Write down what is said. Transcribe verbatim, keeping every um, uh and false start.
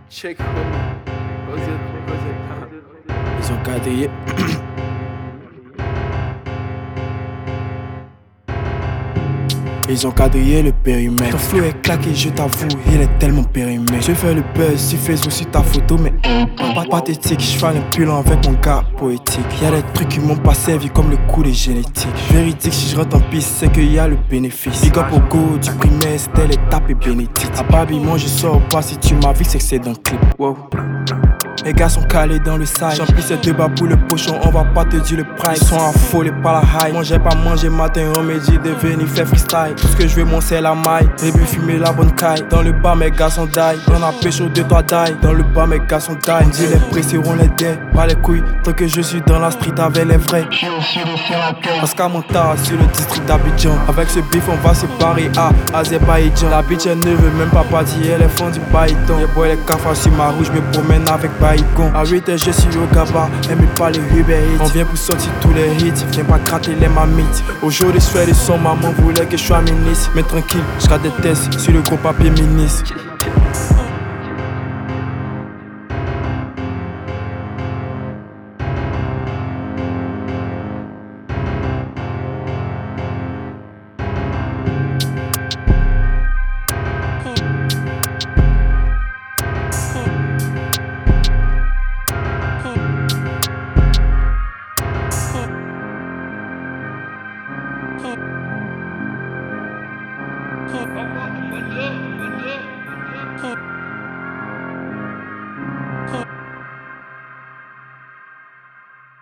Check homie. Vas-y, vas-y. Ils ont quadrillé. Ils ont quadrillé le périmètre. Ton flow est claqué, je t'avoue, il est tellement périmé. Je fais le buzz, tu fais aussi ta photo, mais pas pathétique. Je fais un pull avec mon gars poétique. Y'a des trucs qui m'ont pas servi comme le coup des génétiques. Véridique, si je rentre en piste, c'est qu'il y a le bénéfice. Big up au go du primaire, c'était l'étape et bénédicte. À Babi, moi je sors pas, si tu m'as vu, c'est que c'est dans le clip. Wow. Les gars sont calés dans le side. J'emplis ces deux bas pour le pochon, on va pas te dire le price. Ils sont affolés par la high. Moi j'ai pas mangé matin, remédié de venir faire freestyle. Tout ce que je veux, mon c'est la maille. Baby fumer la bonne caille. Dans le bas, mes gars sont die. On a pécho de toi die. Dans le bas, mes gars sont die. On dit les prix seront les dés. Pas les couilles, tant que je suis dans la street avec les vrais. Oscar Monta sur le district d'Abidjan. Avec ce bif, on va se barrer à Azerbaïdjan. La bitch, elle ne veut même pas partir, elle est fond du baïton. Y'a boy les cafards sur ma roue, je me promène avec Baïgon. À huit heures, je suis au Gaba, elle me parle Uber Eats. On vient pour sortir tous les hits, viens pas gratter les mamites. Aujourd'hui, je fais des sons, maman voulait que je sois ministre. Mais tranquille, je garde des tests sur le gros papier ministre. Oh,